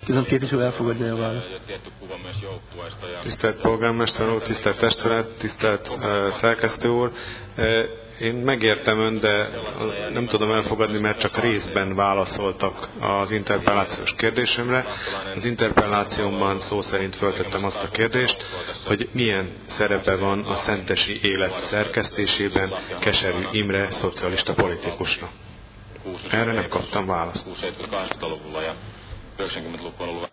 Tudom, képviselő elfogadja a választ. Tisztelt polgármester úr, tisztelt testület, tisztelt szerkesztő úr. Én megértem ön, de nem tudom elfogadni, mert csak részben válaszoltak az interpellációs kérdésemre. Az interpellációmban szó szerint föltettem azt a kérdést, hogy milyen szerepe van a szentesi élet szerkesztésében Keserű Imre szocialista politikusnak. Erre nem kaptam választ.